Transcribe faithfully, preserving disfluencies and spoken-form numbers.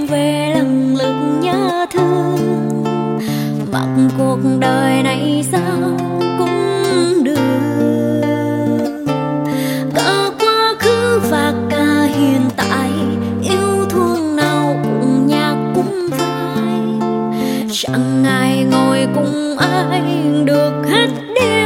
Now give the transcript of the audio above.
đêm về lâng lừng nhớ thương, mặc cuộc đời này sao cũng được. Cả quá khứ và cả hiện tại, yêu thương nào cùng nhạc cùng vai, chẳng ai ngồi cùng ai được hết đêm.